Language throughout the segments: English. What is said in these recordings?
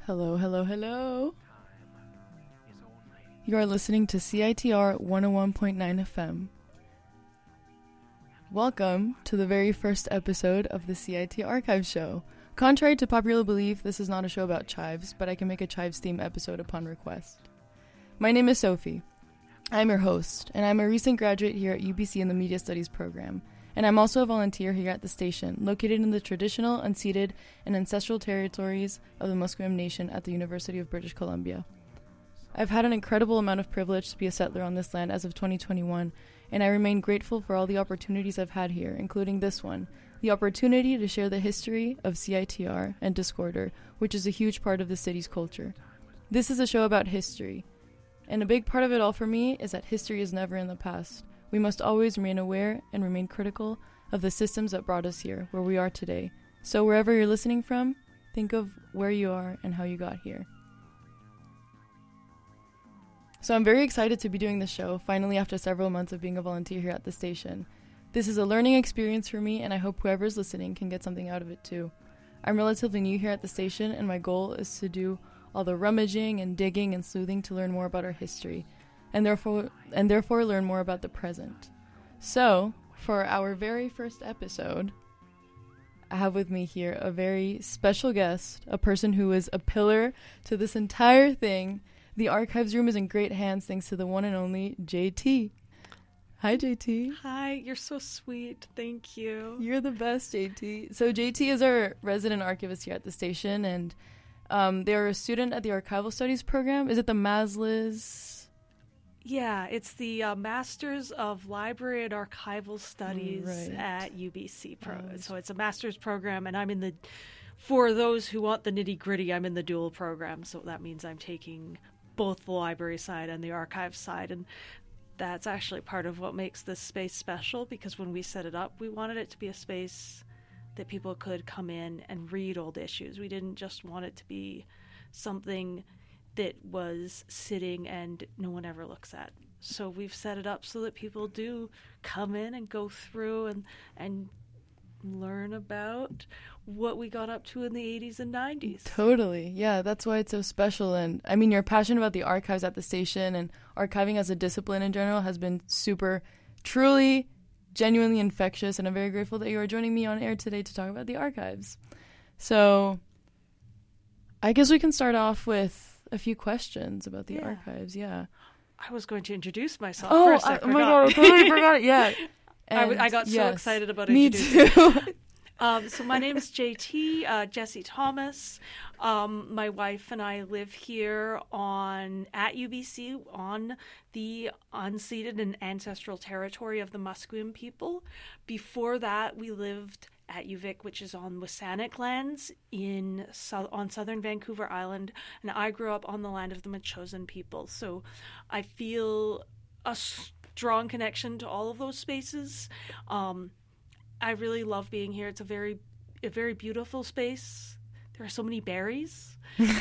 Hello, hello, hello. You are listening to CITR 101.9 FM. Welcome to the very first episode of the CIT Archive Show. Contrary to popular belief, this is not a show about chives, but I can make a chives theme episode upon request. My name is Sophie. I'm your host, and I'm a recent graduate here at UBC in the Media Studies program. And I'm also a volunteer here at the station, located in the traditional, unceded, and ancestral territories of the Musqueam Nation at the University of British Columbia. I've had an incredible amount of privilege to be a settler on this land as of 2021, and I remain grateful for all the opportunities I've had here, including this one, the opportunity to share the history of CITR and Discorder, which is a huge part of the city's culture. This is a show about history, and a big part of it all for me is that history is never in the past. We must always remain aware and remain critical of the systems that brought us here, where we are today. So wherever you're listening from, think of where you are and how you got here. So I'm very excited to be doing this show, finally after several months of being a volunteer here at the station. This is a learning experience for me, and I hope whoever's listening can get something out of it too. I'm relatively new here at the station, and my goal is to do all the rummaging and digging and sleuthing to learn more about our history. And therefore learn more about the present. So, for our very first episode, I have with me here a very special guest, a person who is a pillar to this entire thing. The archives room is in great hands thanks to the one and only JT. Hi, JT. Hi, you're so sweet. Thank you. You're the best, JT. So JT is our resident archivist here at the station, and they're a student at the Archival Studies program. Is it the MASLIS? Yeah, it's the Masters of Library and Archival Studies at UBC. So it's a master's program, and I'm in the, for those who want the nitty-gritty, I'm in the dual program. So that means I'm taking both the library side and the archive side, and that's actually part of what makes this space special, because when we set it up, we wanted it to be a space that people could come in and read old issues. We didn't just want it to be something that was sitting and no one ever looks at. So we've set it up so that people do come in and go through and learn about what we got up to in the 80s and 90s. Totally. Yeah, that's why it's so special. And I mean, your passion about the archives at the station and archiving as a discipline in general has been super, truly, genuinely infectious. And I'm very grateful that you are joining me on air today to talk about the archives. So I guess we can start off with a few questions about the archives. Yeah. I was going to introduce myself first. Oh my God, I totally forgot it. Yeah. I got so excited about introducing. Me too. So my name is JT, Jessie Thomas. My wife and I live here at UBC on the unceded and ancestral territory of the Musqueam people. Before that, we lived at UVic, which is on WSÁNEĆ lands on southern Vancouver Island, and I grew up on the land of the Metchosin people. So I feel a strong connection to all of those spaces. I really love being here. It's a very beautiful space. There are so many berries.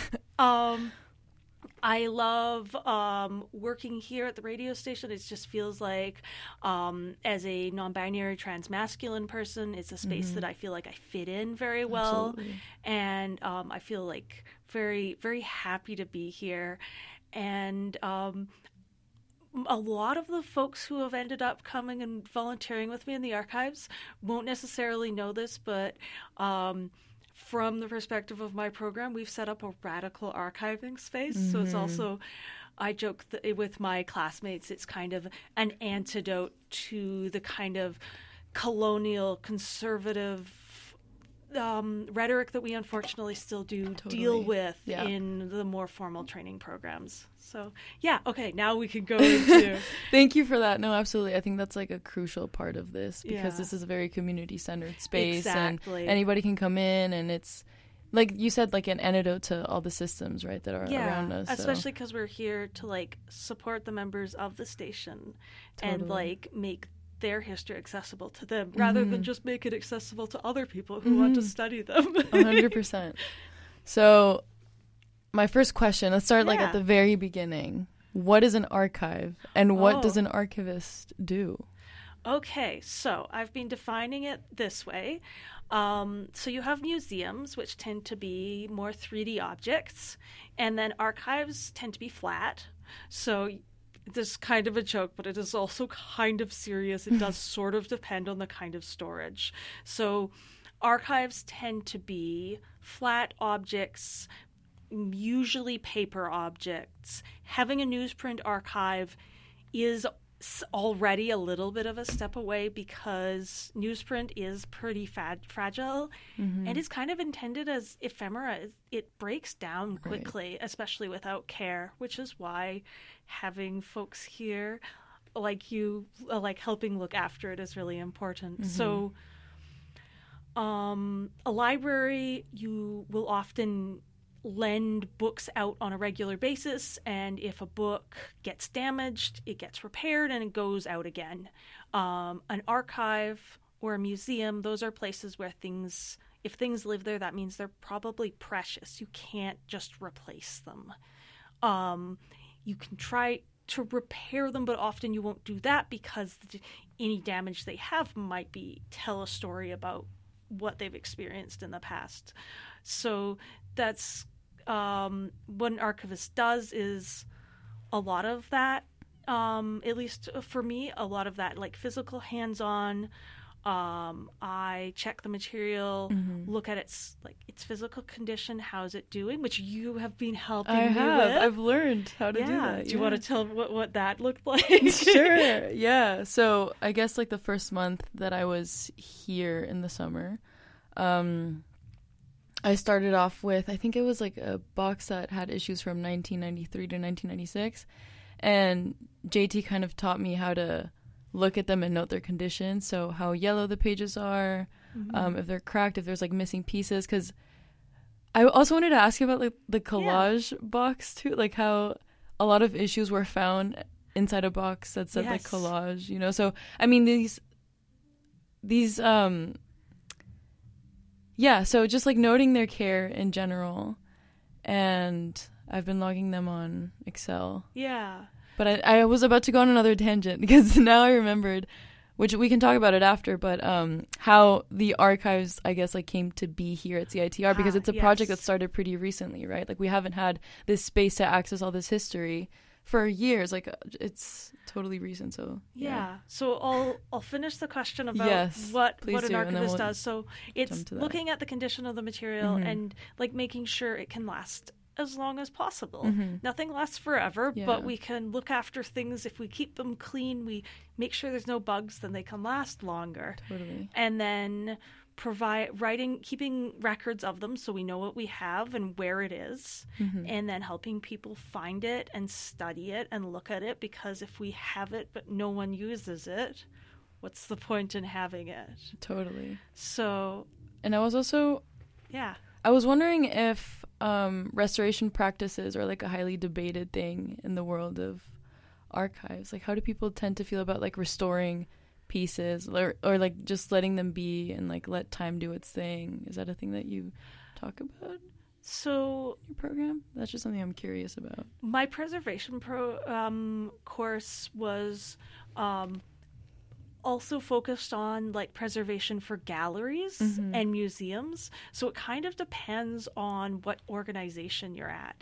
I love working here at the radio station. It just feels like, as a non-binary transmasculine person, it's a space that I feel like I fit in very well. Absolutely. And I feel like very, very happy to be here. And a lot of the folks who have ended up coming and volunteering with me in the archives won't necessarily know this, but from the perspective of my program, we've set up a radical archiving space. So it's also, I joke with my classmates, it's kind of an antidote to the kind of colonial conservative rhetoric that we unfortunately still do deal with in the more formal training programs. So, yeah, okay, now we can go into... Thank you for that. No, absolutely. I think that's like a crucial part of this, because this is a very community-centered space. Exactly. And anybody can come in, and it's, like you said, like an antidote to all the systems, right, that are around us. Especially because we're here to, like, support the members of the station and, like, make their history accessible to them rather than just make it accessible to other people who want to study them. 100%. So my first question, let's start like at the very beginning. What is an archive, and what does an archivist do? Okay, so I've been defining it this way. So you have museums, which tend to be more 3D objects, and then archives tend to be flat. So this is kind of a joke, but it is also kind of serious. It does sort of depend on the kind of storage. So archives tend to be flat objects, usually paper objects. Having a newsprint archive is already a little bit of a step away because newsprint is pretty fragile and is kind of intended as ephemera. It breaks down quickly, especially without care, which is why having folks here like you, like helping look after it is really important. So a library, you will often lend books out on a regular basis, and if a book gets damaged, it gets repaired and it goes out again. An archive or a museum, those are places where if things live there, that means they're probably precious. You can't just replace them. You can try to repair them, but often you won't do that because any damage they have might tell a story about what they've experienced in the past. So that's what an archivist does is a lot of that, at least for me, a lot of that like physical hands-on. I check the material, look at its physical condition, how's it doing, which you have been helping me with. I've learned how to do that. Do you want to tell what that looked like? Sure. Yeah. So I guess like the first month that I was here in the summer, I started off with, I think it was like a box that had issues from 1993 to 1996. And JT kind of taught me how to look at them and note their condition. So how yellow the pages are, if they're cracked, if there's like missing pieces. Because I also wanted to ask you about like the collage box too, like how a lot of issues were found inside a box that said like collage, you know? So, I mean, these so just like noting their care in general, and I've been logging them on Excel. Yeah. But I was about to go on another tangent because now I remembered, which we can talk about it after, but how the archives, I guess, like came to be here at CITR because it's a project that started pretty recently, right? Like we haven't had this space to access all this history for years. Like it's totally recent. So yeah. So I'll finish the question about what an archivist does. So it's looking at the condition of the material and like making sure it can last as long as possible. Nothing lasts forever, but we can look after things. If we keep them clean, we make sure there's no bugs, then they can last longer. Totally. And then keeping records of them so we know what we have and where it is, and then helping people find it and study it and look at it, because if we have it but no one uses it, what's the point in having it? Totally. So, and I was also I was wondering if restoration practices are like a highly debated thing in the world of archives. Like how do people tend to feel about like restoring pieces or like just letting them be and like let time do its thing? Is that a thing that you talk about? So your program? That's just something I'm curious about. My preservation course was also focused on like preservation for galleries and museums. So it kind of depends on what organization you're at.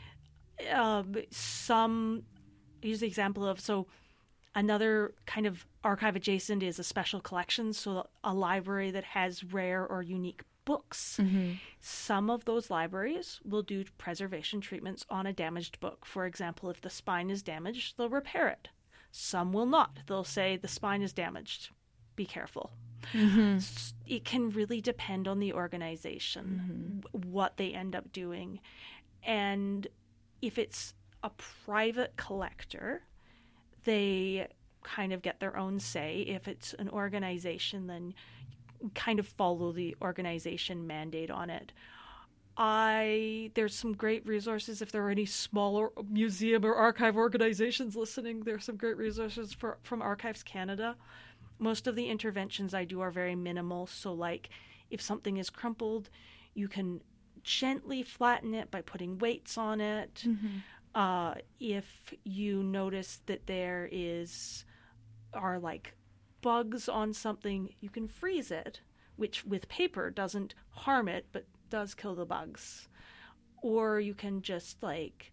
Use the example of, another kind of archive adjacent is a special collection, so a library that has rare or unique books. Some of those libraries will do preservation treatments on a damaged book. For example, if the spine is damaged, they'll repair it. Some will not. They'll say the spine is damaged. Be careful. It can really depend on the organization, what they end up doing. And if it's a private collector, they kind of get their own say. If it's an organization, then kind of follow the organization mandate on it. There's some great resources. If there are any smaller museum or archive organizations listening, there's some great resources from Archives Canada. Most of the interventions I do are very minimal. So like if something is crumpled, you can gently flatten it by putting weights on it. If you notice that there are like bugs on something, you can freeze it which with paper doesn't harm it but does kill the bugs. Or you can just like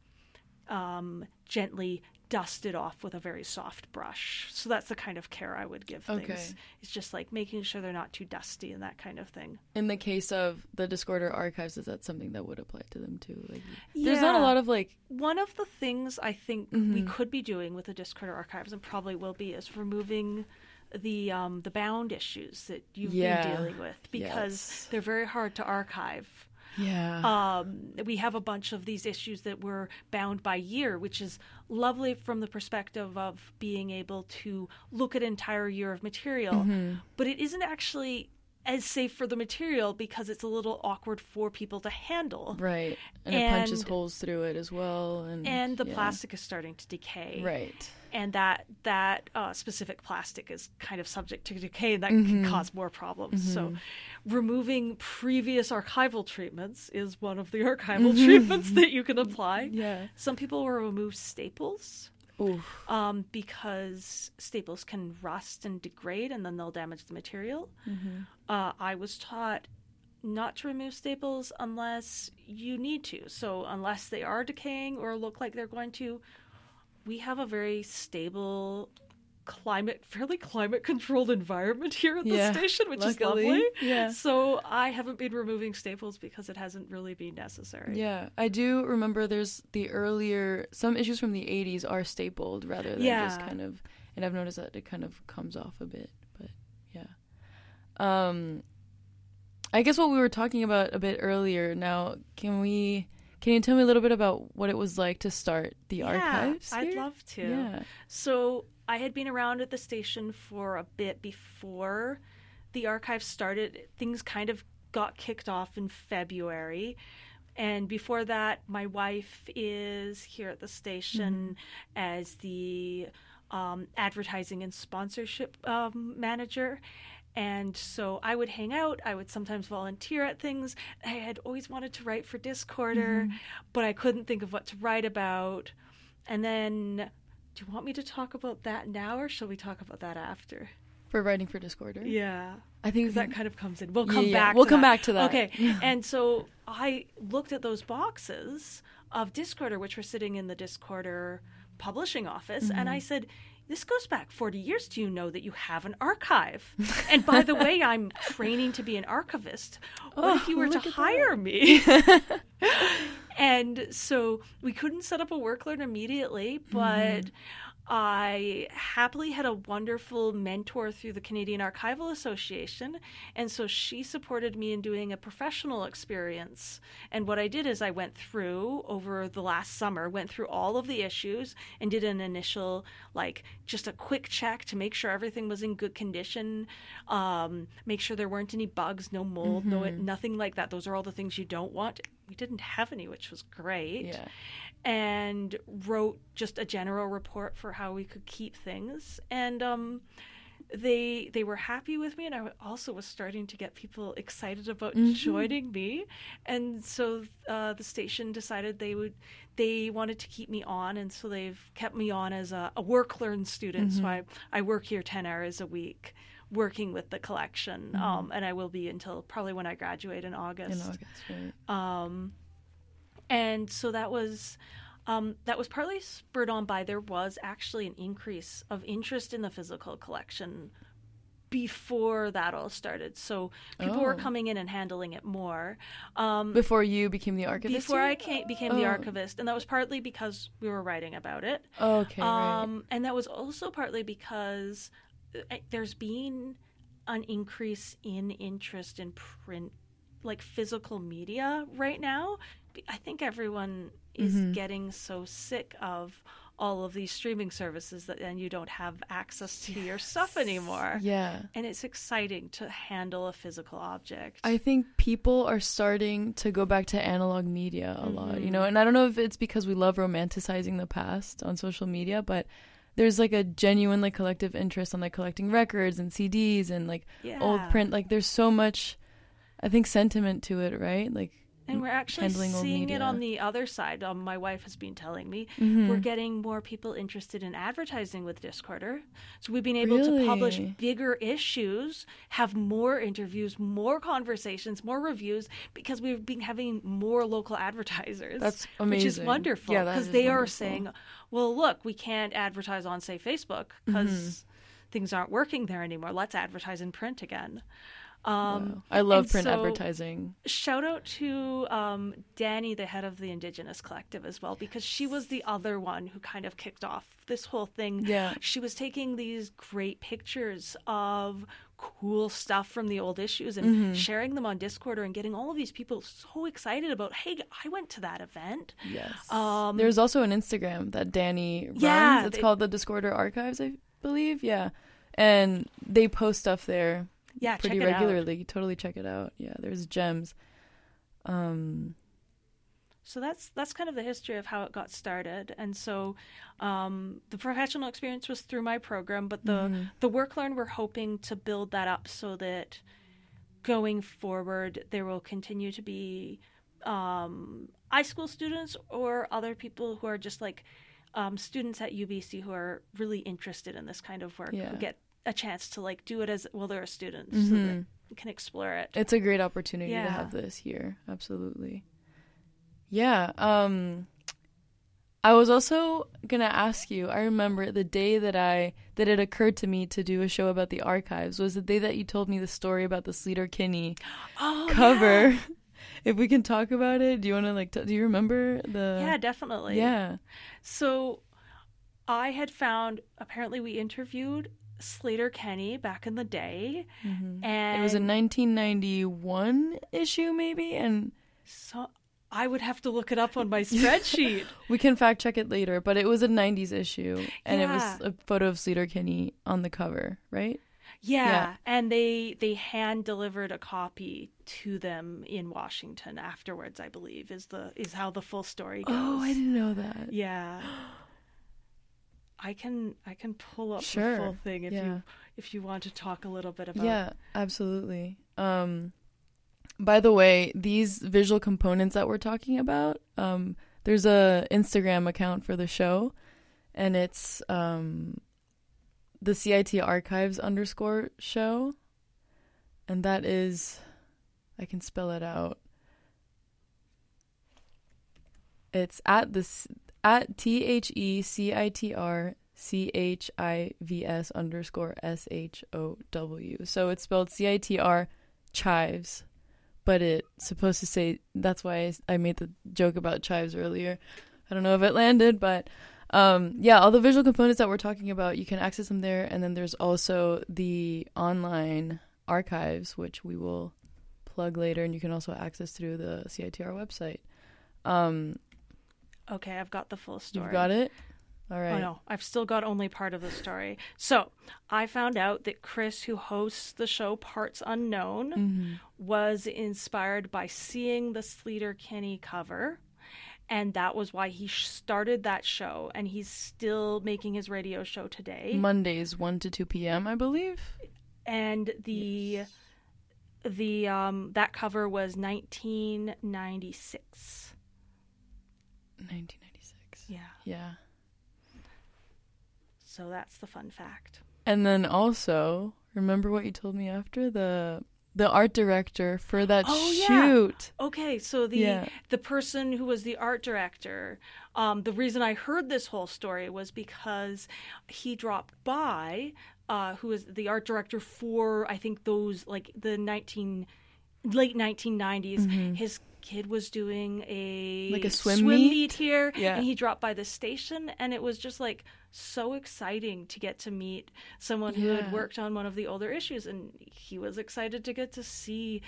gently dust it off with a very soft brush. So that's the kind of care I would give things. Okay. It's just like making sure they're not too dusty and that kind of thing. In the case of the Discorder archives, is that something that would apply to them too? Like, there's not a lot of like... One of the things I think we could be doing with the Discorder archives, and probably will be, is removing the bound issues that you've been dealing with, because they're very hard to archive. Yeah. We have a bunch of these issues that were bound by year, which is lovely from the perspective of being able to look at an entire year of material, but it isn't actually as safe for the material because it's a little awkward for people to handle. Right. And it punches holes through it as well. And the plastic is starting to decay. Right. And that specific plastic is kind of subject to decay, and that can cause more problems. So removing previous archival treatments is one of the archival treatments that you can apply. Yeah. Some people will remove staples. Oof. Because staples can rust and degrade, and then they'll damage the material. I was taught not to remove staples unless you need to. So unless they are decaying or look like they're going to, we have a very stable, fairly climate-controlled environment here at the station, which is lovely. Yeah. So I haven't been removing staples because it hasn't really been necessary. Yeah, I do remember there's some issues from the 80s are stapled rather than just kind of, and I've noticed that it kind of comes off a bit, but yeah. I guess what we were talking about a bit earlier, now, can you tell me a little bit about what it was like to start the archives here? I'd love to. Yeah. So I had been around at the station for a bit before the archives started. Things kind of got kicked off in February. And before that, my wife is here at the station as the advertising and sponsorship manager. And so I would hang out. I would sometimes volunteer at things. I had always wanted to write for Discorder, but I couldn't think of what to write about. And then, do you want me to talk about that now, or shall we talk about that after? For writing for Discorder? Yeah. I think that kind of comes in. We'll come back to that. Okay. And so I looked at those boxes of Discorder, which were sitting in the Discorder publishing office, and I said, this goes back 40 years. Do you know that you have an archive? And by the way, I'm training to be an archivist. What if you were to hire me? And so we couldn't set up a workload immediately, but I happily had a wonderful mentor through the Canadian Archival Association, and so she supported me in doing a professional experience. And what I did is I went through, over the last summer, went through all of the issues and did an initial, just a quick check to make sure everything was in good condition, make sure there weren't any bugs, no mold, nothing like that. Those are all the things you don't want. We didn't have any, which was great. Yeah. And wrote just a general report for how we could keep things. And they were happy with me, and I also was starting to get people excited about joining me. And so the station decided they wanted to keep me on, and so they've kept me on as a work-learn student. So I work here 10 hours a week working with the collection, and I will be until probably when I graduate in August. Right. And so that was partly spurred on by, there was actually an increase of interest in the physical collection before that all started. So people were coming in and handling it more. Before you became the archivist? Before I became the archivist. And that was partly because we were writing about it. Okay, right. And that was also partly because there's been an increase in interest in print, physical media right now. I think everyone is getting so sick of all of these streaming services that then you don't have access to your stuff anymore. Yeah. And it's exciting to handle a physical object. I think people are starting to go back to analog media a lot, and I don't know if it's because we love romanticizing the past on social media, but there's a genuine collective interest on collecting records and CDs and old print. There's so much, I think, sentiment to it, right? And we're actually handling old seeing media. it on the other side. My wife has been telling me Mm-hmm. we're getting more people interested in advertising with Discorder. So we've been able to Really? publish bigger issues, have more interviews, more conversations, more reviews, because we've been having more local advertisers. That's Which is amazing. wonderful. Yeah, that Because is they are wonderful. saying, well, look, we can't advertise on, say, Facebook because Mm-hmm. things aren't working there anymore. Let's advertise in print again. Wow. I love and print so- advertising. Shout out to Danny, the head of the Indigenous Collective as well, because she was the other one who kind of kicked off this whole thing. Yeah. She was taking these great pictures of cool stuff from the old issues and Mm-hmm. sharing them on Discord and getting all of these people so excited about, hey, I went to that event. Yes. Um, There's also an Instagram that Danny runs. Yeah, It's called the Discorder Archives, I believe. Yeah. And they post stuff there Yeah, pretty check it out. regularly. Totally check it out. Yeah, there's gems. So that's kind of the history of how it got started. And so the professional experience was through my program, but the work learn, we're hoping to build that up so that going forward there will continue to be iSchool students or other people who are just like students at UBC who are really interested in this kind of work, Yeah. who get a chance to like do it as well they're a student so that they can explore it. It's a great opportunity Yeah. to have this here. Absolutely. Yeah. I was also gonna ask you, I remember the day that it occurred to me to do a show about the archives was the day that you told me the story about the Sleater Kinney cover. Yeah. If we can talk about it, do you want to do you remember the Yeah, definitely. Yeah. So I had found, apparently we interviewed Sleater Kinney back in the day. And It was a 1991 issue maybe, and so I would have to look it up on my spreadsheet. we can fact check it later, but it was a 90s issue and it was Yeah. a photo of Sleater Kinney on the cover, right? Yeah, Yeah. and they hand delivered a copy to them in Washington afterwards, I believe, is how the full story goes. Oh, I didn't know that. Yeah. I can pull up Sure. the full thing Yeah. if you want to talk a little bit about. Yeah, absolutely. By the way, these visual components that we're talking about, there's a Instagram account for the show, and it's the CIT Archives _show, and that is, I can spell it out. It's at THECITR CHIVS _SHOW. So it's spelled CITR chives, but it's supposed to say, that's why I made the joke about chives earlier. I don't know if it landed, but yeah, all the visual components that we're talking about, you can access them there. And then there's also the online archives, which we will plug later, and you can also access through the CITR website. Okay, I've got the full story. You've got it? All right. Oh no, I've still got only part of the story. So I found out that Chris, who hosts the show Parts Unknown, was inspired by seeing the Sleater Kinney cover. And that was why he started that show. And he's still making his radio show today. Mondays, 1 to 2 p.m., I believe. And that cover was 1996. 1996. Yeah. Yeah. So that's the fun fact. And then also, remember what you told me after? The art director for that shoot. Okay, so the person who was the art director, the reason I heard this whole story was because he dropped by, who was the art director for, I think, those, like, the late 1990s. His kid was doing a swim meet here, Yeah. and he dropped by the station, and it was just like so exciting to get to meet someone who had worked on one of the older issues, and he was excited to get to see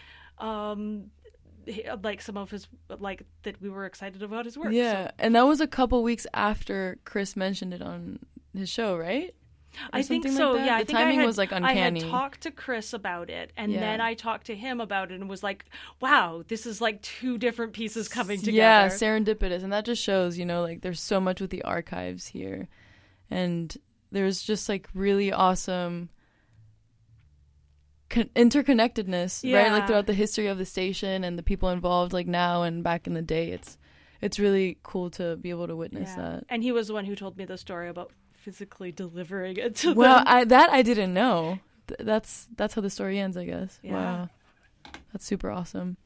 like some of his, like, that we were excited about his work. Yeah, so. and that was a couple weeks after Chris mentioned it on his show, right? Or I think something so. like that? Yeah, the timing was like uncanny. I had talked to Chris about it, and Yeah. then I talked to him about it, and was like, "Wow, this is like two different pieces coming together." Yeah, serendipitous, and that just shows, like, there's so much with the archives here, and there's just like really awesome interconnectedness, right? Like Yeah. throughout the history of the station and the people involved, like now and back in the day. It's really cool to be able to witness that. And he was the one who told me the story about physically delivering it to Well, them. I didn't know. That's how the story ends, I guess. Yeah. Wow, that's super awesome.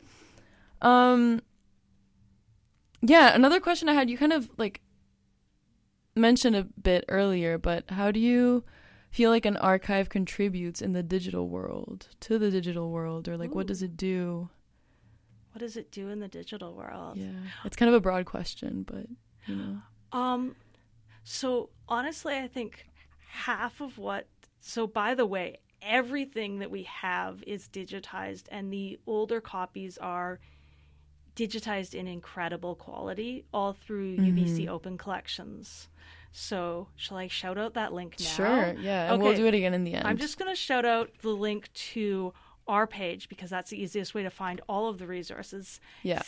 Yeah, another question I had, you kind of like mentioned a bit earlier, but how do you feel like an archive contributes in the digital world, to the digital world, or like what does it do? What does it do in the digital world? Yeah, it's kind of a broad question, but you know. So honestly, I think half of so by the way, everything that we have is digitized, and the older copies are digitized in incredible quality, all through UBC Open Collections. So shall I shout out that link now? Sure, yeah, and we'll do it again in the end. I'm just going to shout out the link to our page because that's the easiest way to find all of the resources. Yeah.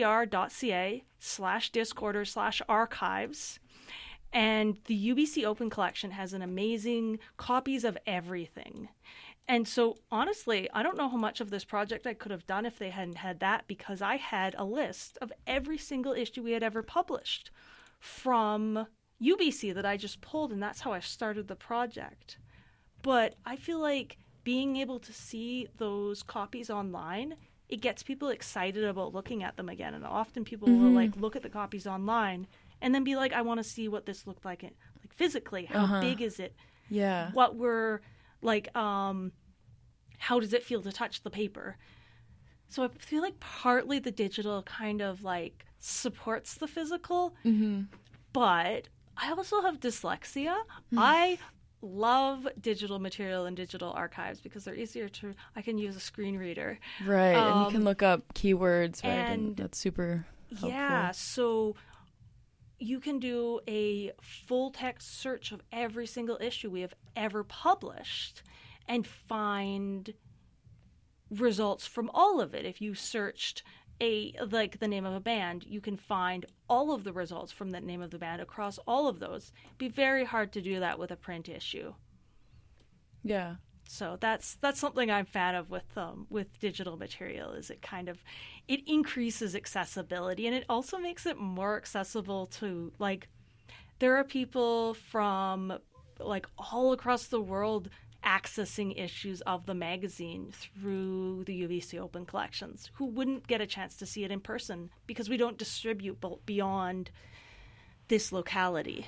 CITR.ca/discorder/archives. And the UBC Open Collection has an amazing copies of everything. And so, honestly, I don't know how much of this project I could have done if they hadn't had that, because I had a list of every single issue we had ever published from UBC that I just pulled, and that's how I started the project. But I feel like being able to see those copies online, it gets people excited about looking at them again. And often people will like look at the copies online and then be like, I want to see what this looked like physically. How big is it? Yeah. What were like how does it feel to touch the paper? So I feel like partly the digital kind of like supports the physical, but I also have dyslexia. I love digital material and digital archives because they're easier I can use a screen reader. Right, and you can look up keywords, right? And that's super helpful. Yeah, so you can do a full text search of every single issue we have ever published and find results from all of it. If you searched the name of a band, you can find all of the results from the name of the band across all of those. It'd be very hard to do that with a print issue. Yeah. So that's something I'm a fan of with digital material, is it increases accessibility, and it also makes it more accessible to, like, there are people from like all across the world accessing issues of the magazine through the UBC Open Collections who wouldn't get a chance to see it in person because we don't distribute beyond this locality.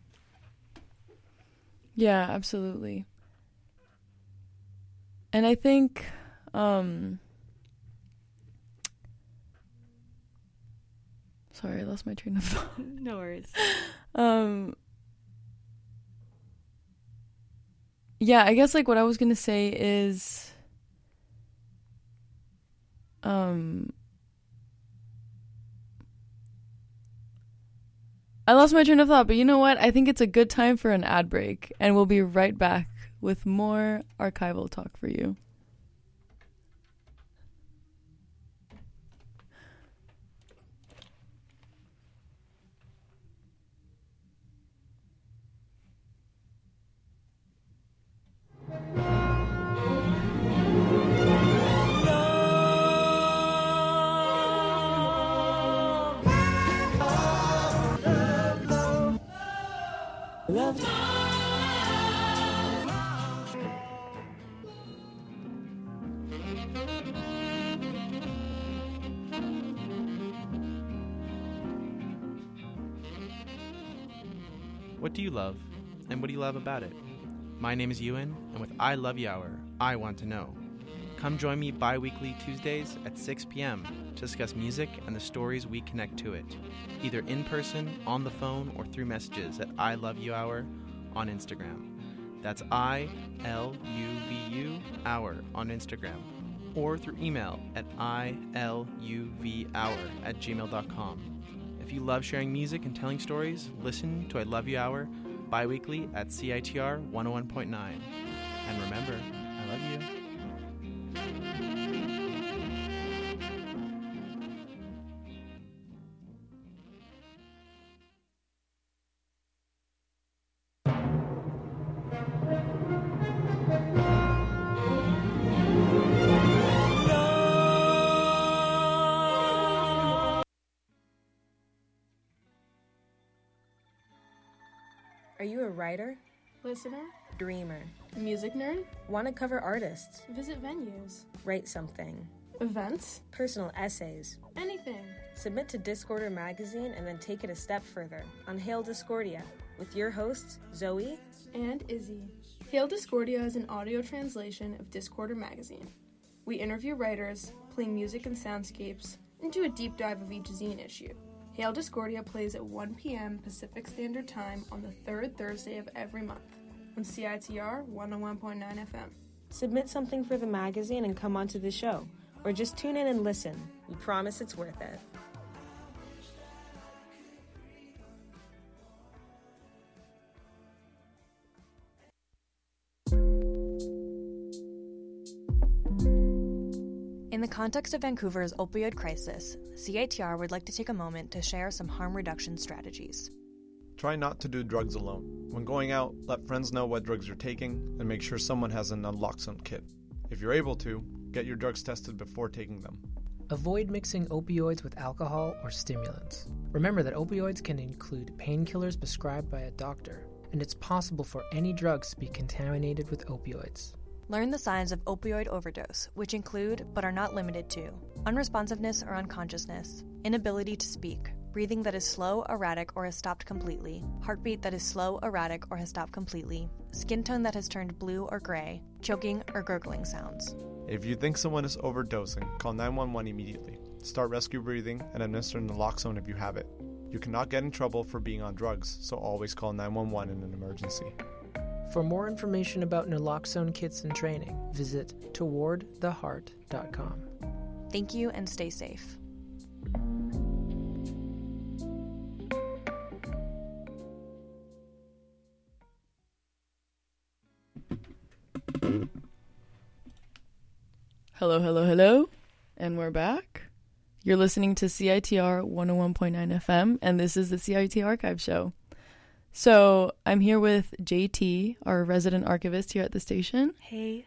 Yeah, absolutely. And I think sorry, I lost my train of thought. No worries. Yeah, I guess like what I was gonna say is I lost my train of thought, but you know what? I think it's a good time for an ad break, and we'll be right back with more archival talk for you. What do you love, and what do you love about it? My name is Ewan, and with I Love You Hour, I want to know. Come join me bi-weekly Tuesdays at 6 p.m. to discuss music and the stories we connect to it, either in person, on the phone, or through messages at I Love You Hour on Instagram. That's ILUVU Hour on Instagram, or through email at iluvhour@gmail.com. If you love sharing music and telling stories, listen to I Love You Hour bi-weekly at CITR 101.9. And remember, I love you. Are you a writer? Listener? Dreamer? Music nerd? Want to cover artists? Visit venues? Write something? Events? Personal essays? Anything. Submit to Discorder magazine and then take it a step further on Hail Discordia with your hosts, Zoe and Izzy. Hail Discordia is an audio translation of Discorder magazine. We interview writers, play music and soundscapes, and do a deep dive of each zine issue. Hail Discordia plays at 1 p.m. Pacific Standard Time on the third Thursday of every month on CITR 101.9 FM. Submit something for the magazine and come onto the show, or just tune in and listen. We promise it's worth it. In the context of Vancouver's opioid crisis, CITR would like to take a moment to share some harm reduction strategies. Try not to do drugs alone. When going out, let friends know what drugs you're taking and make sure someone has an naloxone kit. If you're able to, get your drugs tested before taking them. Avoid mixing opioids with alcohol or stimulants. Remember that opioids can include painkillers prescribed by a doctor, and it's possible for any drugs to be contaminated with opioids. Learn the signs of opioid overdose, which include, but are not limited to, unresponsiveness or unconsciousness, inability to speak, breathing that is slow, erratic, or has stopped completely, heartbeat that is slow, erratic, or has stopped completely, skin tone that has turned blue or gray, choking or gurgling sounds. If you think someone is overdosing, call 911 immediately. Start rescue breathing and administer naloxone if you have it. You cannot get in trouble for being on drugs, so always call 911 in an emergency. For more information about naloxone kits and training, visit towardtheheart.com. Thank you and stay safe. Hello, hello, hello, and we're back. You're listening to CITR 101.9 FM, and this is the CIT Archive Show. So I'm here with JT, our resident archivist here at the station. Hey.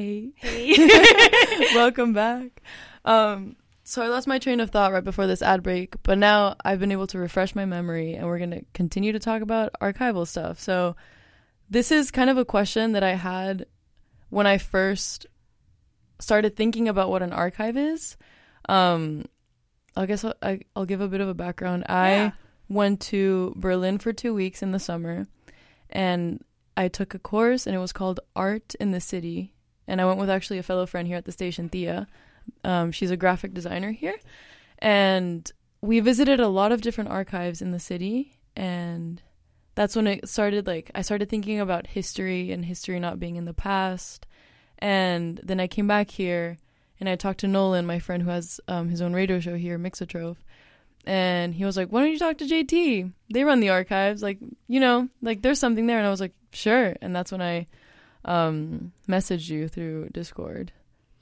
Welcome back. So I lost my train of thought right before this ad break, but now I've been able to refresh my memory, and we're going to continue to talk about archival stuff. So this is kind of a question that I had when I first started thinking about what an archive is. I guess I'll give a bit of a background. I went to Berlin for 2 weeks in the summer, and I took a course, and it was called Art in the City. And I went with actually a fellow friend here at the station, Thea. She's a graphic designer here. And we visited a lot of different archives in the city. And that's when it started, I started thinking about history and history not being in the past. And then I came back here, and I talked to Nolan, my friend who has his own radio show here, Mixotrove. And he was like, why don't you talk to JT? They run the archives. There's something there. And I was like, sure. And that's when I messaged you through Discord.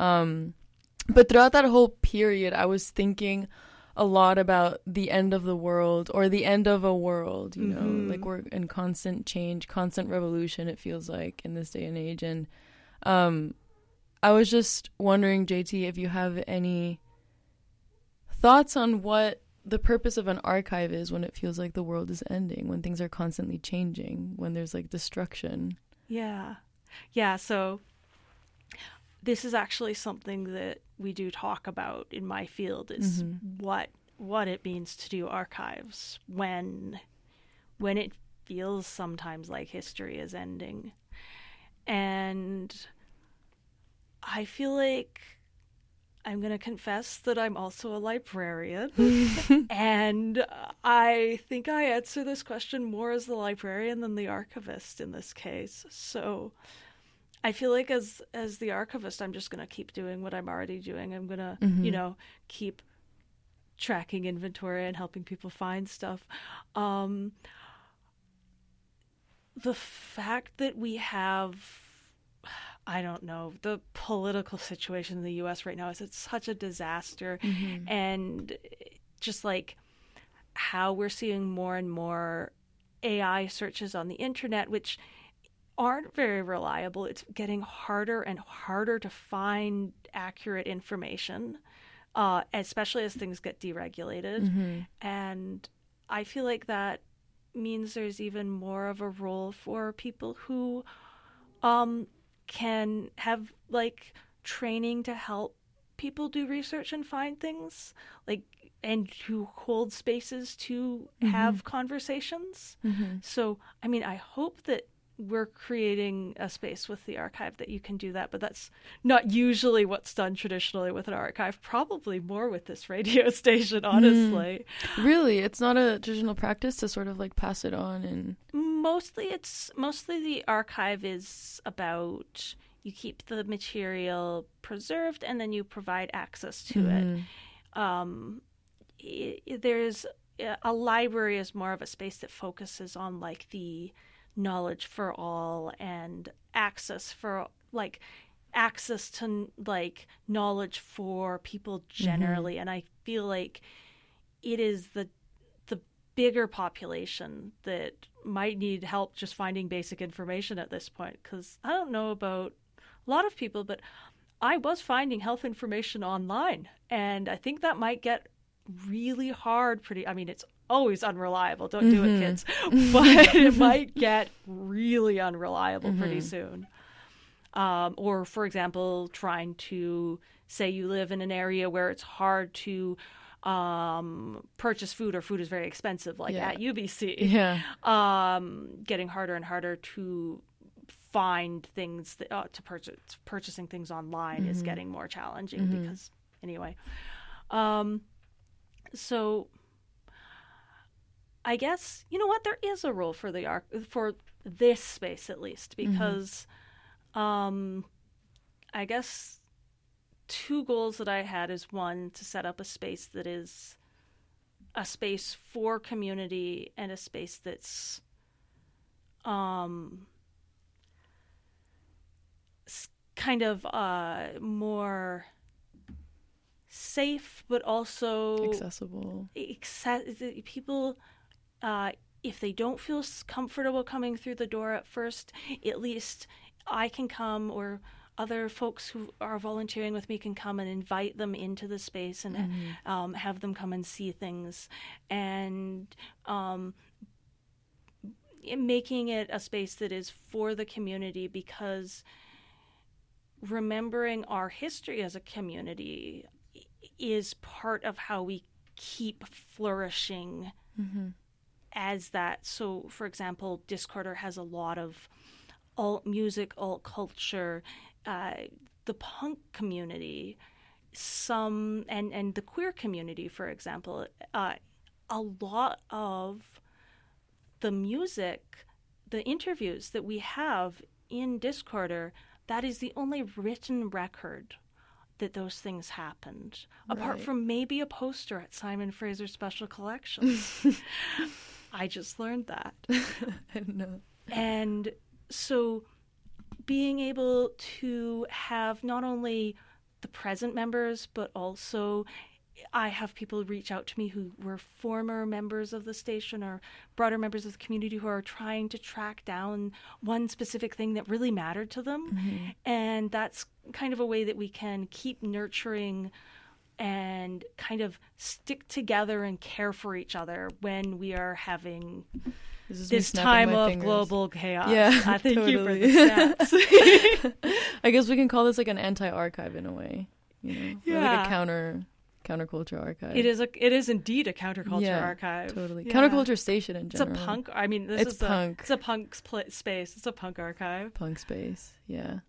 But throughout that whole period, I was thinking a lot about the end of the world, or the end of a world, you know, like we're in constant change, constant revolution, it feels like, in this day and age. And I was just wondering, JT, if you have any thoughts on what the purpose of an archive is when it feels like the world is ending, when things are constantly changing, when there's destruction. Yeah, so this is actually something that we do talk about in my field, is what it means to do archives when it feels sometimes like history is ending. And I feel like I'm going to confess that I'm also a librarian. And I think I answer this question more as the librarian than the archivist in this case. So I feel like as the archivist, I'm just going to keep doing what I'm already doing. I'm going to, keep tracking inventory and helping people find stuff. The fact that we have, I don't know, the political situation in the U.S. right now it's such a disaster. And just how we're seeing more and more AI searches on the internet, which aren't very reliable. It's getting harder and harder to find accurate information, especially as things get deregulated. And I feel like that means there's even more of a role for people who can have like training to help people do research and find things, like, and who hold spaces to have conversations. So, I mean, I hope that we're creating a space with the archive that you can do that, but that's not usually what's done traditionally with an archive. Probably more with this radio station, honestly. Really? It's not a traditional practice to sort of like pass it on? And mostly the archive is about, you keep the material preserved and then you provide access to it. There's a library is more of a space that focuses on like the knowledge for all and access to like knowledge for people generally. And I feel like it is the bigger population that might need help just finding basic information at this point, because I don't know about a lot of people, but I was finding health information online, and I think that might get really hard it's always unreliable. Don't do it, kids. But it might get really unreliable pretty soon. Or, for example, trying to say you live in an area where it's hard to purchase food, or food is very expensive, like at UBC. Getting harder and harder to find things that, to purchasing things online is getting more challenging because, anyway. So I guess, you know what, there is a role for for this space at least, because I guess two goals that I had is, one, to set up a space that is a space for community and a space that's kind of more safe, but also accessible. People, if they don't feel comfortable coming through the door at first, at least I can come, or other folks who are volunteering with me can come and invite them into the space and have them come and see things, and making it a space that is for the community, because remembering our history as a community is part of how we keep flourishing as that. So, for example, Discorder has a lot of alt music, alt culture, the punk community, and the queer community, for example. A lot of the music, the interviews that we have in Discorder, that is the only written record that those things happened, apart from maybe a poster at Simon Fraser Special Collections. I just learned that. I know. And so being able to have not only the present members, but also I have people reach out to me who were former members of the station or broader members of the community who are trying to track down one specific thing that really mattered to them. And that's kind of a way that we can keep nurturing and kind of stick together and care for each other when we are having this time of global chaos. Yeah, I thank totally. you for the stats. I guess we can call this like an anti-archive in a way, you know, or like a counterculture archive. It is indeed a counterculture archive. Totally. Yeah. Counterculture station in general. It's a punk. I mean, it's punk. It's a punk space. It's a punk archive. Punk space. Yeah.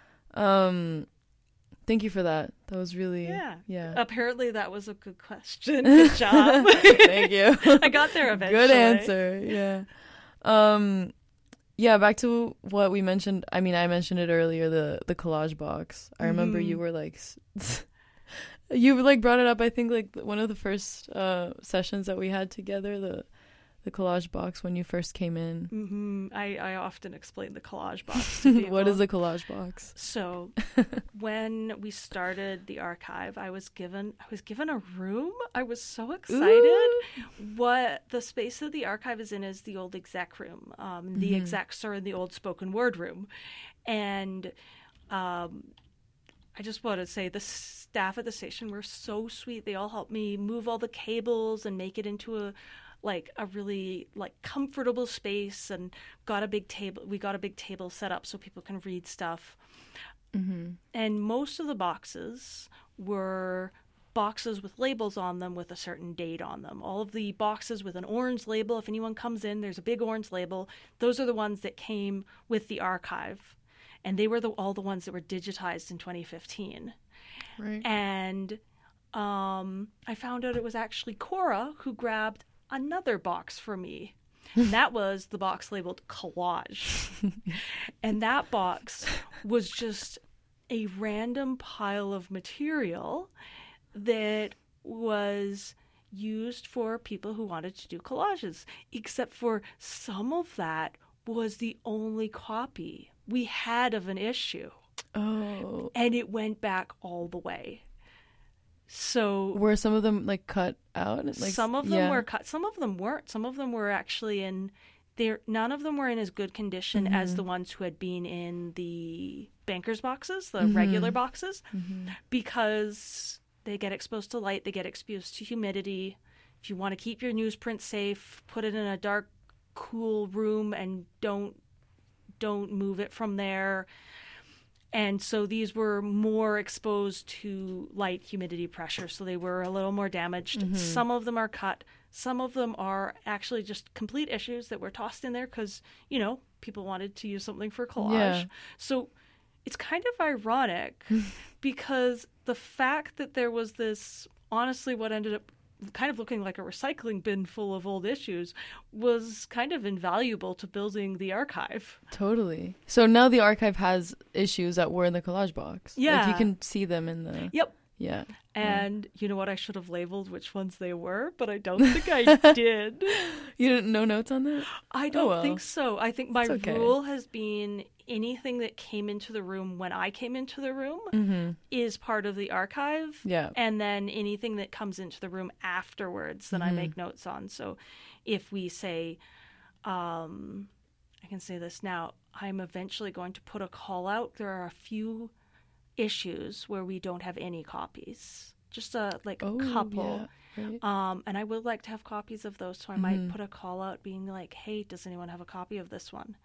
Thank you for that. That was really yeah. Apparently, that was a good question. Good job. Thank you. I got there eventually. Good answer. Yeah. Yeah, back to what we mentioned. I mean, I mentioned it earlier, the collage box. I remember you were like, you like brought it up, I think, like one of the first sessions that we had together, the collage box when you first came in. I often explain the collage box to people. What is the collage box? So when we started the archive, I was given a room. I was so excited. Ooh. What the space that the archive is in is the old exec room. The execs are in the old spoken word room. And I just want to say the staff at the station were so sweet. They all helped me move all the cables and make it into like a really like comfortable space and got a big table. We got a big table set up so people can read stuff. Mm-hmm. And most of the boxes were boxes with labels on them with a certain date on them. All of the boxes with an orange label, if anyone comes in, there's a big orange label. Those are the ones that came with the archive. And they were all the ones that were digitized in 2015. Right. And I found out it was actually Cora who grabbed another box for me. And that was the box labeled Collage. And that box was just a random pile of material that was used for people who wanted to do collages, except for some of that was the only copy we had of an issue. Oh. And it went back all the way. So were some of them like cut out? Like, some of them were cut. Some of them weren't. Some of them were actually in there. None of them were in as good condition as the ones who had been in the banker's boxes, the regular boxes, because they get exposed to light, they get exposed to humidity. If you want to keep your newsprint safe, put it in a dark, cool room and don't move it from there. And so these were more exposed to light, humidity, pressure, so they were a little more damaged. Some of them are cut. Some of them are actually just complete issues that were tossed in there because, you know, people wanted to use something for collage. Yeah. So it's kind of ironic because the fact that there was this, honestly, what ended up kind of looking like a recycling bin full of old issues was kind of invaluable to building the archive. Totally. So now the archive has issues that were in the collage box. Yeah. Like you can see them in the... Yep. Yeah. And you know what? I should have labeled which ones they were, but I don't think I did. You didn't no notes on that? I don't think so. I think my okay. rule has been anything that came into the room when I came into the room is part of the archive. Yeah. And then anything that comes into the room afterwards, then I make notes on. So if we say, I can say this now, I'm eventually going to put a call out. There are a few issues where we don't have any copies, just a couple. Yeah, right. And I would like to have copies of those, so I might put a call out being like, hey, does anyone have a copy of this one?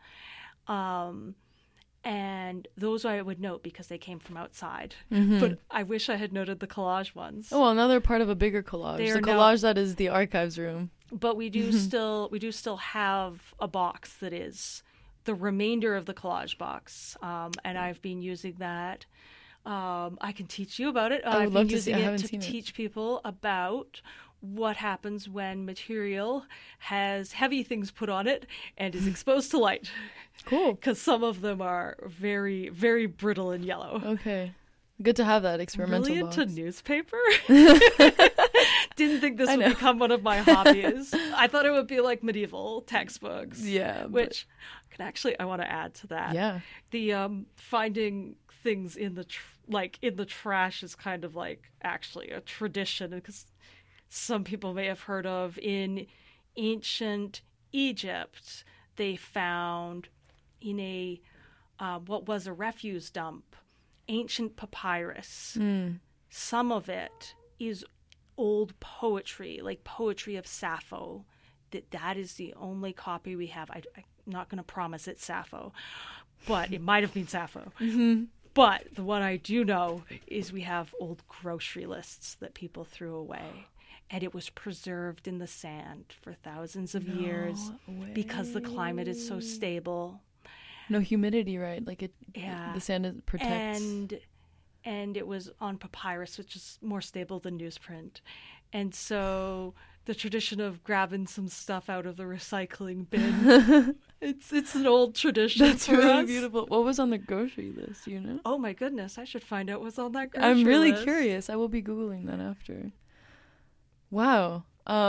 And those I would note because they came from outside. But I wish I had noted the collage ones. Oh, well, now they're part of a bigger collage. They The are collage that is the archives room. But we do still have a box that is the remainder of the collage box, and I've been using that. I can teach you about it. I've been using it to teach people about what happens when material has heavy things put on it and is exposed to light. Cool. Because some of them are very, very brittle and yellow. Okay. Good to have that experimental really box. into newspaper? Didn't think this would become one of my hobbies. I thought it would be like medieval textbooks. Yeah. Which I want to add to that. Yeah. The finding things in the in the trash is kind of like actually a tradition, because some people may have heard of in ancient Egypt, they found in a what was a refuse dump ancient papyrus. Some of it is old poetry, like poetry of Sappho. That is the only copy we have. I'm not going to promise it's Sappho, but it might have been Sappho. But the one I do know is we have old grocery lists that people threw away. And it was preserved in the sand for thousands of years because the climate is so stable. No humidity, right? Like the sand protects. And it was on papyrus, which is more stable than newsprint. And so the tradition of grabbing some stuff out of the recycling bin, it's an old tradition. That's for really us. beautiful. What was on the grocery list, you know? Oh my goodness, I should find out what's on that grocery I'm really list. curious. I will be Googling that after. Wow.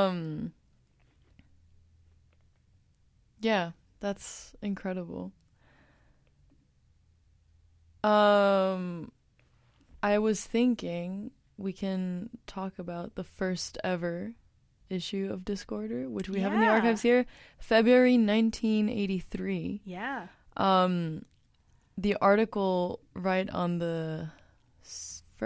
Yeah, that's incredible. I was thinking we can talk about the first ever issue of Discorder, which we have in the archives here, February 1983. Yeah. The article right on the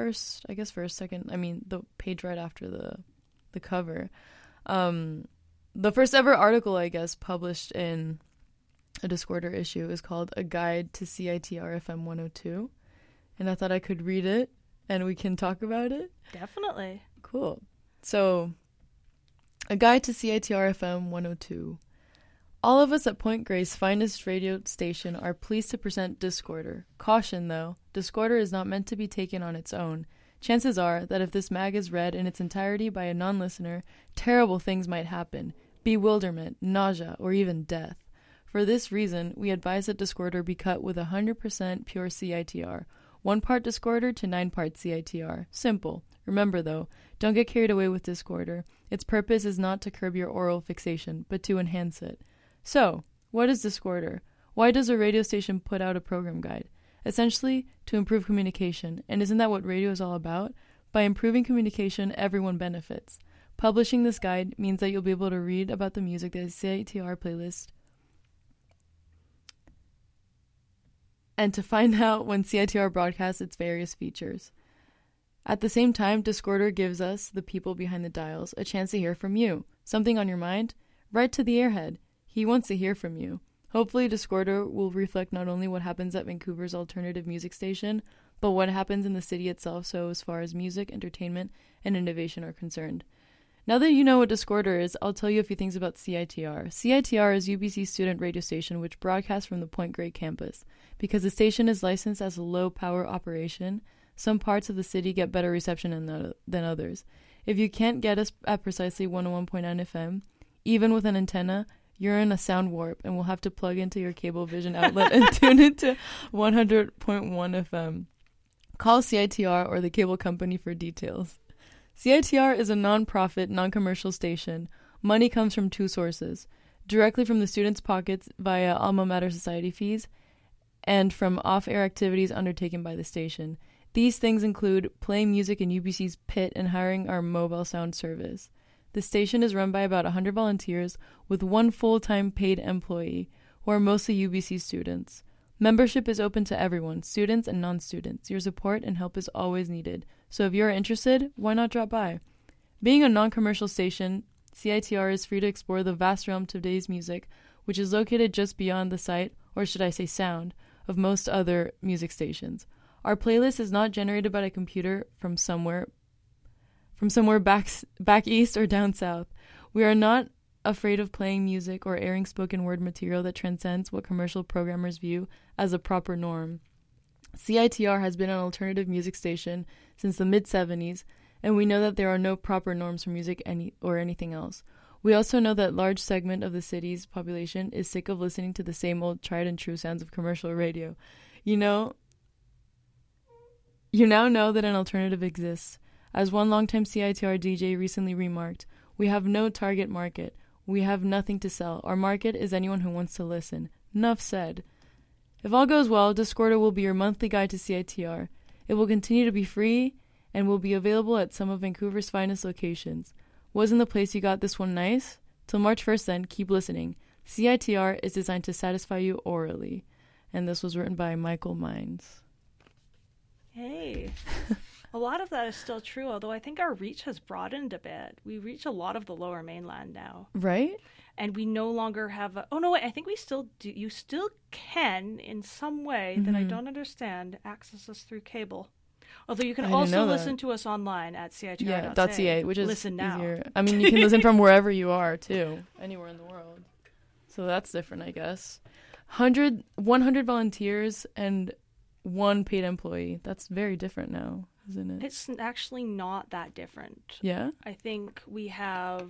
the page right after the cover, the first ever article, I guess, published in a Discorder issue is called A Guide to CITR FM 102. And I thought I could read it and we can talk about it. Definitely. Cool. So, A Guide to CITR FM 102. All of us at Point Grey's finest radio station are pleased to present Discorder. Caution, though, Discorder is not meant to be taken on its own. Chances are that if this mag is read in its entirety by a non-listener, terrible things might happen. Bewilderment, nausea, or even death. For this reason, we advise that Discorder be cut with 100% pure CITR. 1 part Discorder to 9 parts CITR. Simple. Remember, though, don't get carried away with Discorder. Its purpose is not to curb your oral fixation, but to enhance it. So, what is Discorder? Why does a radio station put out a program guide? Essentially, to improve communication. And isn't that what radio is all about? By improving communication, everyone benefits. Publishing this guide means that you'll be able to read about the music that is CITR playlist and to find out when CITR broadcasts its various features. At the same time, Discorder gives us, the people behind the dials, a chance to hear from you. Something on your mind? Write to the airhead. He wants to hear from you. Hopefully, Discorder will reflect not only what happens at Vancouver's alternative music station, but what happens in the city itself, so as far as music, entertainment, and innovation are concerned. Now that you know what Discorder is, I'll tell you a few things about CITR. CITR is UBC's student radio station which broadcasts from the Point Grey campus. Because the station is licensed as a low-power operation, some parts of the city get better reception than others. If you can't get us at precisely 101.9 FM, even with an antenna, you're in a sound warp and will have to plug into your Cablevision outlet and tune into 100.1 FM. Call CITR or the cable company for details. CITR is a non-profit, non-commercial station. Money comes from 2 sources. Directly from the students' pockets via Alma Mater Society fees and from off-air activities undertaken by the station. These things include playing music in UBC's pit and hiring our mobile sound service. The station is run by about 100 volunteers with 1 full-time paid employee, who are mostly UBC students. Membership is open to everyone, students and non-students. Your support and help is always needed. So if you're interested, why not drop by? Being a non-commercial station, CITR is free to explore the vast realm of today's music, which is located just beyond the sight, or should I say sound, of most other music stations. Our playlist is not generated by a computer from somewhere back east or down south. We are not afraid of playing music or airing spoken word material that transcends what commercial programmers view as a proper norm. CITR has been an alternative music station since the mid-70s, and we know that there are no proper norms for music or anything else. We also know that a large segment of the city's population is sick of listening to the same old tried and true sounds of commercial radio. You now know that an alternative exists. As one longtime CITR DJ recently remarked, we have no target market. We have nothing to sell. Our market is anyone who wants to listen. Nuff said. If all goes well, Discorder will be your monthly guide to CITR. It will continue to be free and will be available at some of Vancouver's finest locations. Wasn't the place you got this one nice? Till March 1st then, keep listening. CITR is designed to satisfy you orally. And this was written by Michael Mines. Hey. A lot of that is still true, although I think our reach has broadened a bit. We reach a lot of the Lower Mainland now. Right? And we no longer have I think we still do. You still can, in some way that I don't understand, access us through cable. Although you can also listen to us online at CITR.ca, which is listen now. Easier. I mean, you can listen from wherever you are, too. Anywhere in the world. So that's different, I guess. 100 volunteers and 1 paid employee. That's very different now, isn't it? It's actually not that different. Yeah? I think we have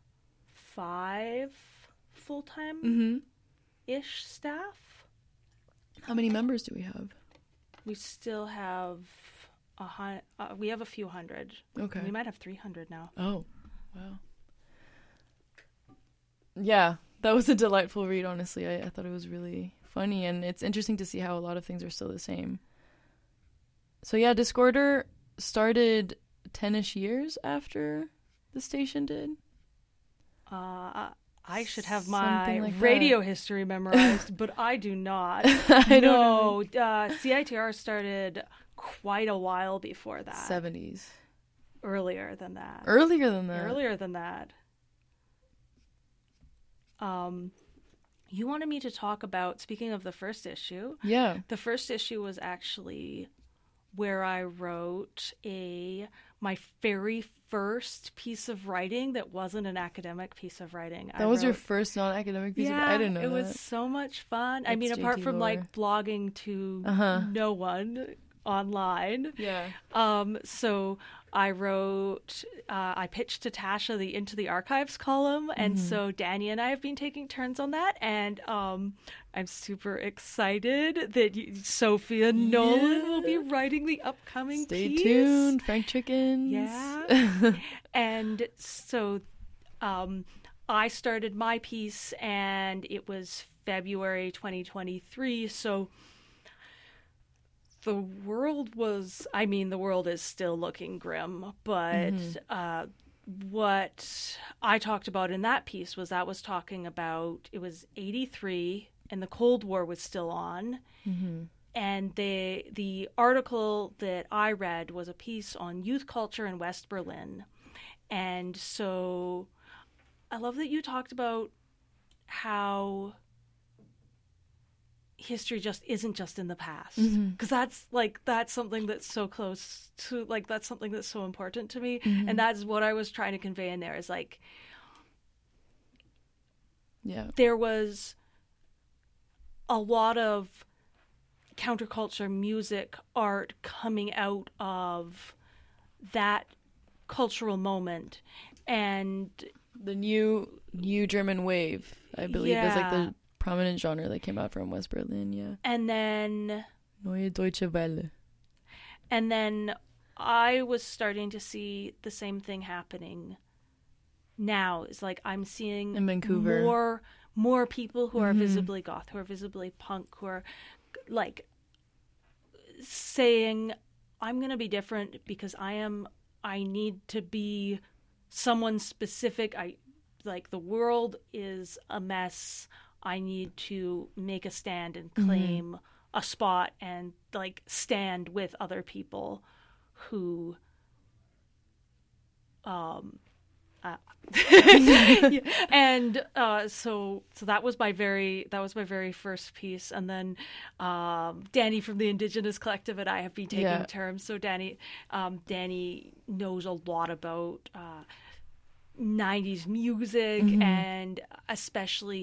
5 full-time-ish staff. How many members do we have? We still have we have a few hundred. Okay. We might have 300 now. Oh, wow. Yeah, that was a delightful read, honestly. I thought it was really funny, and it's interesting to see how a lot of things are still the same. So yeah, Discorder started 10-ish years after the station did. I should have my radio history memorized, but I do not. I don't know. CITR started quite a while before that. 70s. Earlier than that. Earlier than that? you wanted me to talk about, speaking of the first issue. Yeah. The first issue was actually where I wrote my very first piece of writing that wasn't an academic piece of writing. That was your first non-academic piece of writing? I didn't know it was so much fun. I mean, apart from like blogging to no one online. Yeah. So I wrote, I pitched to Tasha the Into the Archives column, and so Danny and I have been taking turns on that, and I'm super excited that Sophia Nolan will be writing the upcoming piece. Stay tuned, Frank Chickens. Yeah. And so I started my piece, and it was February 2023, so the world is still looking grim, but what I talked about in that piece was talking about, it was 83 and the Cold War was still on. And the article that I read was a piece on youth culture in West Berlin. And so I love that you talked about how history just isn't just in the past, because that's something that's so close to, like, that's something that's so important to me, and that's what I was trying to convey in there, is like, there was a lot of counterculture music, art coming out of that cultural moment, and the new German wave, I believe, is like the prominent genre that came out from West Berlin, And then Neue Deutsche Welle. And then I was starting to see the same thing happening now. It's like I'm seeing in Vancouver more people who are visibly goth, who are visibly punk, who are like saying, I'm going to be different because I need to be someone specific. The world is a mess. I need to make a stand and claim a spot and like stand with other people who and so that was my very first piece, and then Danny from the Indigenous Collective and I have been taking turns. So Danny knows a lot about 90s music and especially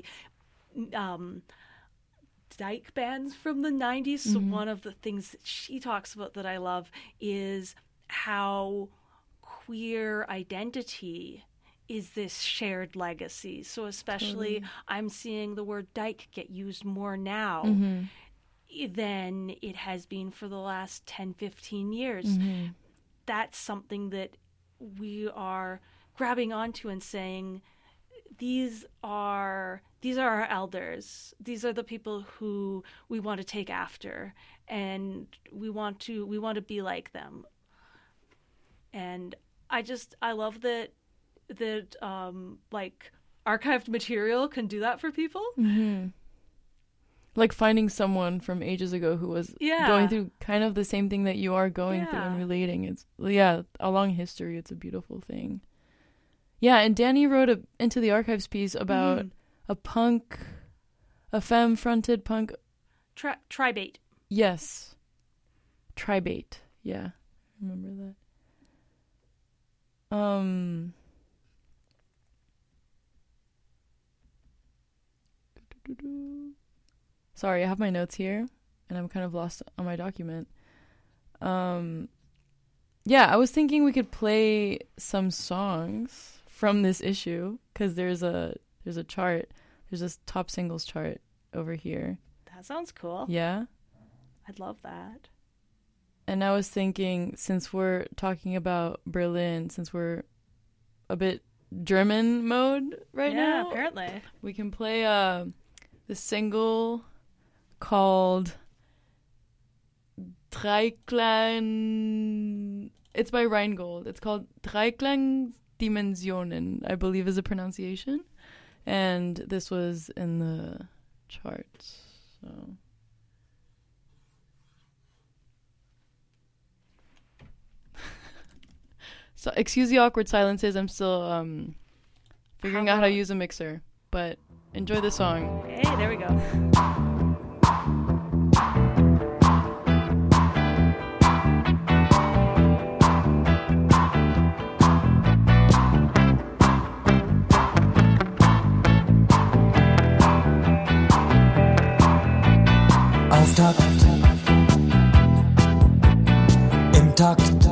dyke bands from the 90s. So one of the things that she talks about that I love is how queer identity is this shared legacy. So especially I'm seeing the word dyke get used more now than it has been for the last 10-15 years. That's something that we are grabbing onto and saying, these are our elders. These are the people who we want to take after, and we want to be like them. And I love that like archived material can do that for people. Like finding someone from ages ago who was going through kind of the same thing that you are going through and relating. It's a long history. It's a beautiful thing. Yeah, and Danny wrote Into the Archives piece about a femme-fronted punk. Tribate. Yes. Tribate. Yeah, I remember that. Sorry, I have my notes here, and I'm kind of lost on my document. I was thinking we could play some songs from this issue, because there's a chart. There's this top singles chart over here. That sounds cool. Yeah? I'd love that. And I was thinking, since we're talking about Berlin, since we're a bit German mode right now. Yeah, apparently. We can play the single called Dreiklang. It's by Rheingold. It's called Dreiklang Dimensionen, I believe is a pronunciation. And this was in the charts. So excuse the awkward silences. I'm still figuring out how to use a mixer, but Enjoy the song. Hey, there we go. Auftakt, im Takt,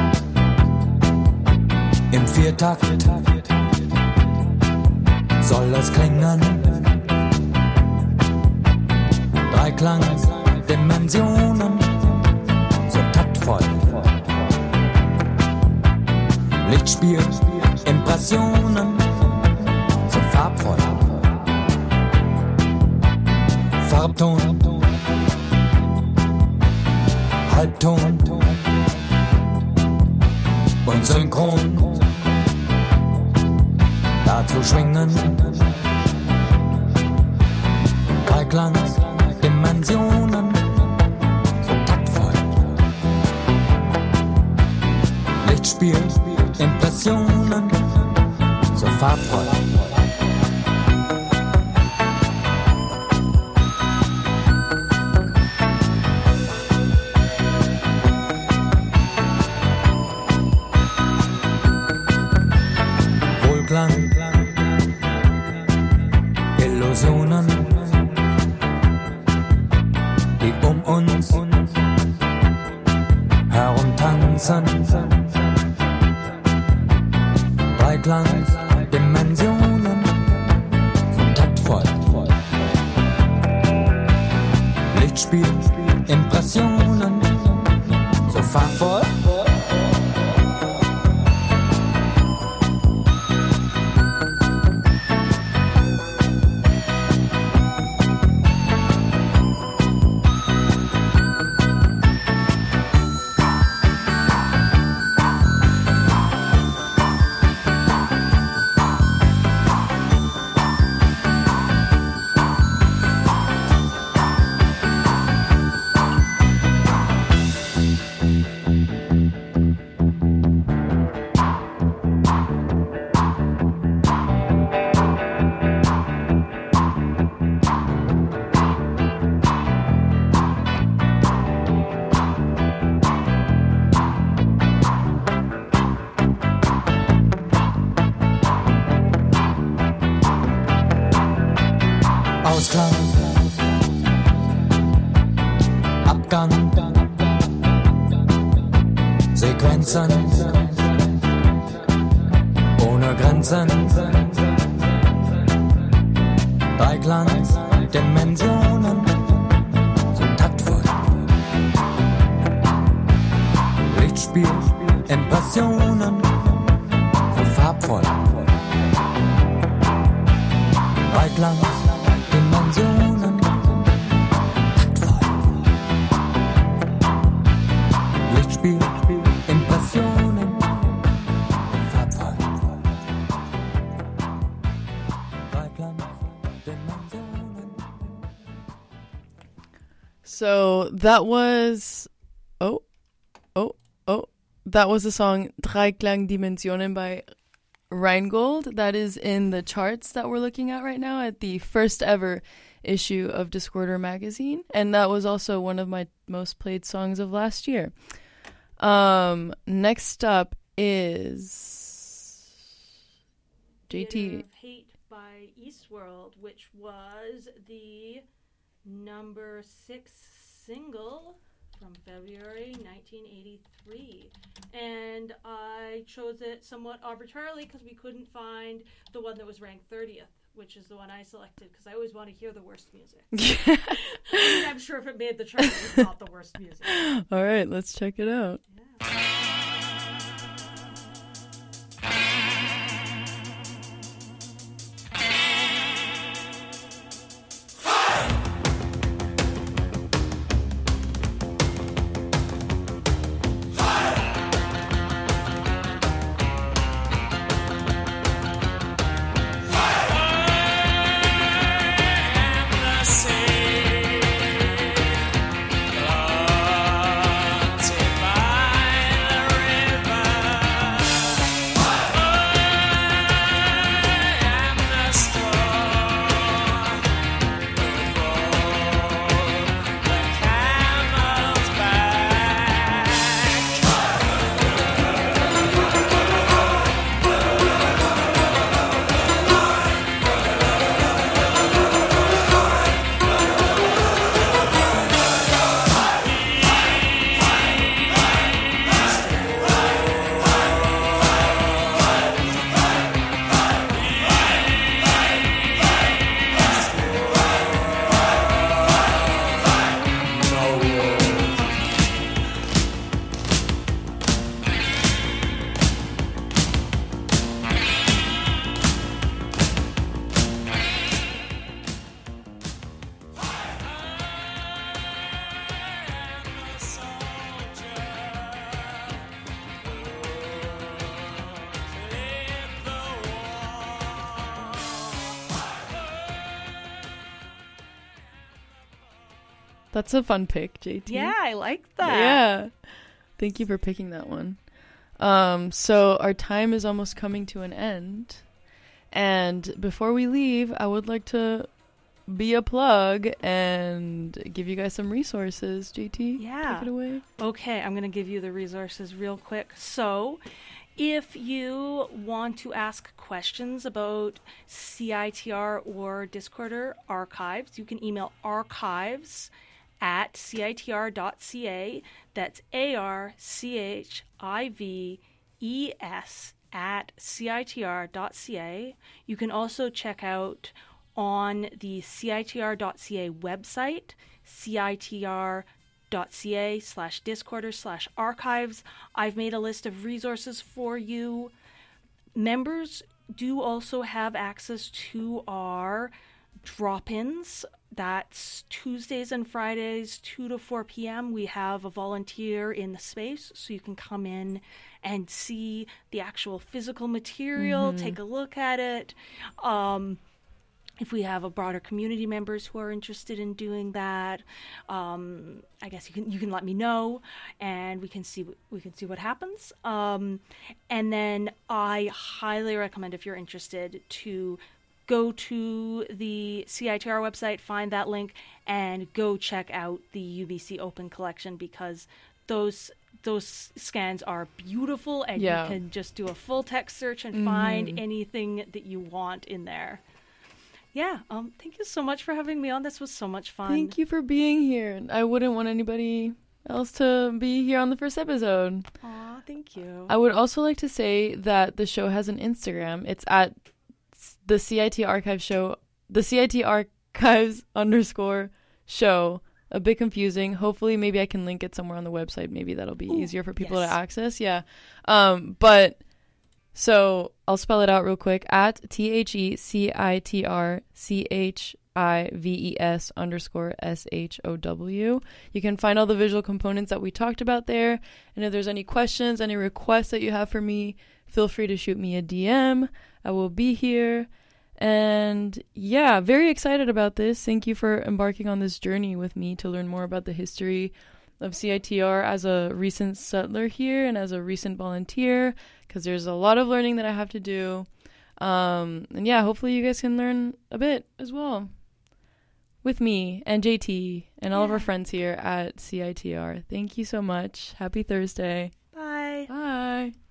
im Viertakt soll es klingen. Dreiklang, Dimensionen, so taktvoll. Lichtspiel, Impressionen, so farbvoll. Farbton, Halbton und Synchron, dazu schwingen. Dreiklang, Dimensionen, so taktvoll. Lichtspiel, Impressionen, so farbvoll. Illusionen, die um uns herumtanzen. Dreiklang, Dimensionen, so taktvoll. Lichtspiel, Impressionen, so farbvoll. Ausklang, Abgang, Sequenzen, ohne Grenzen. Dreiklang, Dimensionen, so taktvoll. Lichtspiel, Impressionen, so farbvoll. Dreiklang, Dimensionen, taktvoll. Lichtspiel, Impressionen, farbvoll. Dreiklang, Dimensionen. So that was that was the song Dreiklang Dimensionen by Rheingold. That is in the charts that we're looking at right now at the first ever issue of Discorder magazine, and that was also one of my most played songs of last year. Next up is JT. Theater of Hate by Eastworld, which was the number 6 single from February 1983. And I chose it somewhat arbitrarily because we couldn't find the one that was ranked 30th, which is the one I selected because I always want to hear the worst music. I mean, I'm sure if it made the chart, it's not the worst music. All right, let's check it out. Yeah. Bye. That's a fun pick, JT. Yeah, I like that. Yeah. Thank you for picking that one. So our time is almost coming to an end. And before we leave, I would like to be a plug and give you guys some resources. JT, Yeah. take it away. Okay, I'm going to give you the resources real quick. So, if you want to ask questions about CITR or Discorder archives, you can email archives@citr.ca. That's archives@citr.ca. You can also check out on the CITR.ca website, CITR.ca/Discorder/archives. I've made a list of resources for you. Members do also have access to our drop-ins. That's Tuesdays and Fridays, 2 to 4 p.m. We have a volunteer in the space, so you can come in and see the actual physical material, take a look at it. If we have a broader community members who are interested in doing that, I guess you can let me know, and we can see what happens. And then I highly recommend, if you're interested, to go to the CITR website, find that link, and go check out the UBC Open Collection, because those scans are beautiful, and you can just do a full text search and find anything that you want in there. Yeah, thank you so much for having me on. This was so much fun. Thank you for being here. I wouldn't want anybody else to be here on the first episode. Aw, thank you. I would also like to say that the show has an Instagram. It's at the CIT Archive Show, the CIT Archives _show. A bit confusing. Hopefully, maybe I can link it somewhere on the website. Maybe that'll be easier for people to access. Yeah. But so I'll spell it out real quick. At THECITRCHIVES_SHOW. You can find all the visual components that we talked about there. And if there's any questions, any requests that you have for me, feel free to shoot me a DM. I will be here. And yeah, very excited about this. Thank you for embarking on this journey with me to learn more about the history of CITR as a recent settler here and as a recent volunteer, because there's a lot of learning that I have to do. And yeah, hopefully you guys can learn a bit as well with me and JT and all of our friends here at CITR. Thank you so much. Happy Thursday. Bye. Bye.